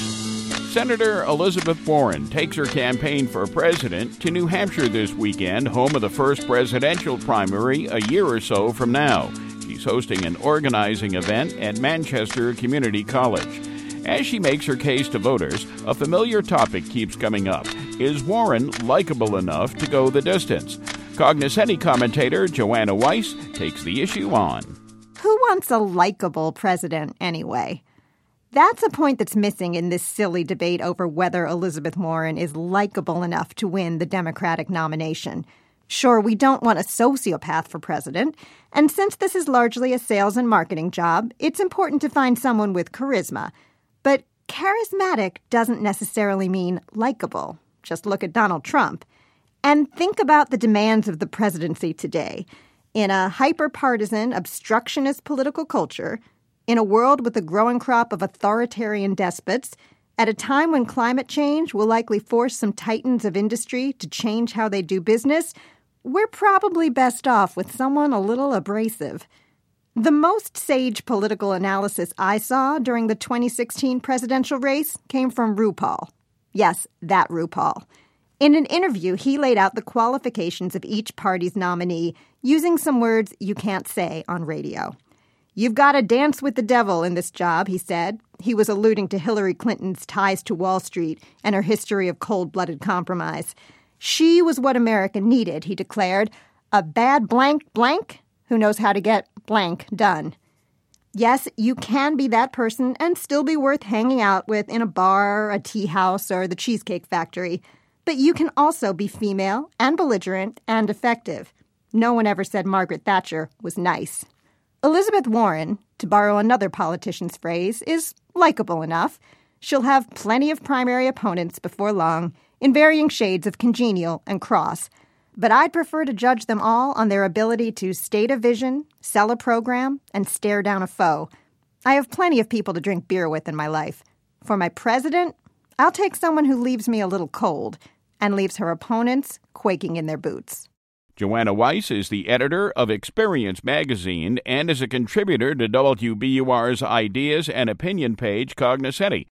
Senator Elizabeth Warren takes her campaign for president to New Hampshire this weekend, home of the first presidential primary a year or so from now. She's hosting an organizing event at Manchester Community College. As she makes her case to voters, a familiar topic keeps coming up. Is Warren likable enough to go the distance? Cognoscenti commentator Joanna Weiss takes the issue on. Who wants a likable president anyway? That's a point that's missing in this silly debate over whether Elizabeth Warren is likable enough to win the Democratic nomination. Sure, we don't want a sociopath for president, and since this is largely a sales and marketing job, it's important to find someone with charisma. But charismatic doesn't necessarily mean likable. Just look at Donald Trump. And think about the demands of the presidency today. In a hyper-partisan, obstructionist political culture, in a world with a growing crop of authoritarian despots, at a time when climate change will likely force some titans of industry to change how they do business, we're probably best off with someone a little abrasive. The most sage political analysis I saw during the 2016 presidential race came from RuPaul. Yes, that RuPaul. In an interview, he laid out the qualifications of each party's nominee using some words you can't say on radio. You've got to dance with the devil in this job, he said. He was alluding to Hillary Clinton's ties to Wall Street and her history of cold-blooded compromise. She was what America needed, he declared. A bad blank who knows how to get blank done. Yes, you can be that person and still be worth hanging out with in a bar, a tea house, or the Cheesecake Factory. But you can also be female and belligerent and effective. No one ever said Margaret Thatcher was nice. Elizabeth Warren, to borrow another politician's phrase, is likable enough. She'll have plenty of primary opponents before long, in varying shades of congenial and cross. But I'd prefer to judge them all on their ability to state a vision, sell a program, and stare down a foe. I have plenty of people to drink beer with in my life. For my president, I'll take someone who leaves me a little cold and leaves her opponents quaking in their boots. Joanna Weiss is the editor of Experience magazine and is a contributor to WBUR's Ideas and Opinion page, Cognoscenti.